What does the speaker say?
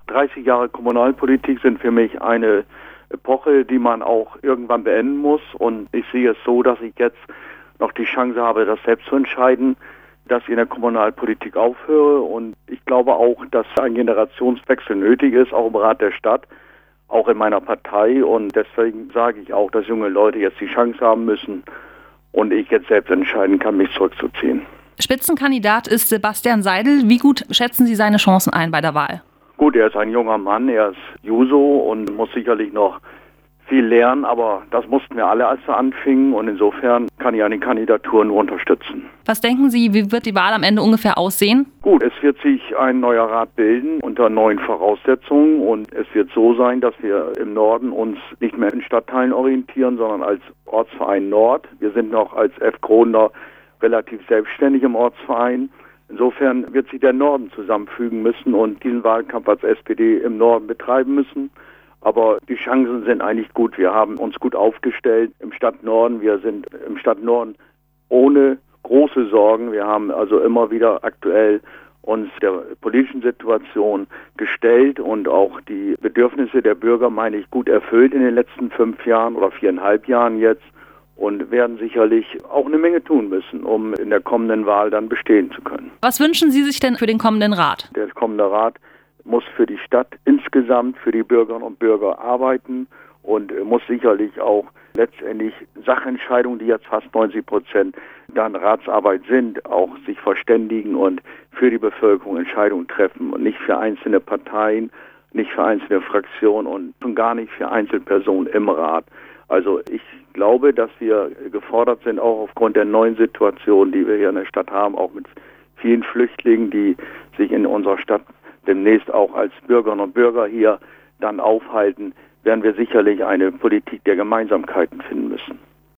30 Jahre Kommunalpolitik sind für mich eine Epoche, die man auch irgendwann beenden muss. Und ich sehe es so, dass ich jetzt noch die Chance habe, das selbst zu entscheiden, dass ich in der Kommunalpolitik aufhöre. Und ich glaube auch, dass ein Generationswechsel nötig ist, auch im Rat der Stadt, auch in meiner Partei. Und deswegen sage ich auch, dass junge Leute jetzt die Chance haben müssen und ich jetzt selbst entscheiden kann, mich zurückzuziehen. Spitzenkandidat ist Sebastian Seidel. Wie gut schätzen Sie seine Chancen ein bei der Wahl? Gut, er ist ein junger Mann, er ist Juso und muss sicherlich noch viel lernen, aber das mussten wir alle, als wir anfingen, und insofern kann ich eine Kandidatur nur unterstützen. Was denken Sie, wie wird die Wahl am Ende ungefähr aussehen? Gut, es wird sich ein neuer Rat bilden unter neuen Voraussetzungen und es wird so sein, dass wir im Norden uns nicht mehr in Stadtteilen orientieren, sondern als Ortsverein Nord. Wir sind noch als F. Kronender relativ selbstständig im Ortsverein. Insofern wird sich der Norden zusammenfügen müssen und diesen Wahlkampf als SPD im Norden betreiben müssen. Aber die Chancen sind eigentlich gut. Wir haben uns gut aufgestellt im Stadtnorden. Wir sind im Stadtnorden ohne große Sorgen. Wir haben also immer wieder aktuell uns der politischen Situation gestellt und auch die Bedürfnisse der Bürger, meine ich, gut erfüllt in den letzten 5 Jahren oder 4,5 Jahren jetzt. Und werden sicherlich auch eine Menge tun müssen, um in der kommenden Wahl dann bestehen zu können. Was wünschen Sie sich denn für den kommenden Rat? Der kommende Rat muss für die Stadt insgesamt, für die Bürgerinnen und Bürger arbeiten und muss sicherlich auch letztendlich Sachentscheidungen, die jetzt fast 90% dann Ratsarbeit sind, auch sich verständigen und für die Bevölkerung Entscheidungen treffen und nicht für einzelne Parteien, nicht für einzelne Fraktionen und schon gar nicht für Einzelpersonen im Rat. Also ich glaube, dass wir gefordert sind, auch aufgrund der neuen Situation, die wir hier in der Stadt haben, auch mit vielen Flüchtlingen, die sich in unserer Stadt demnächst auch als Bürgerinnen und Bürger hier dann aufhalten, werden wir sicherlich eine Politik der Gemeinsamkeiten finden müssen.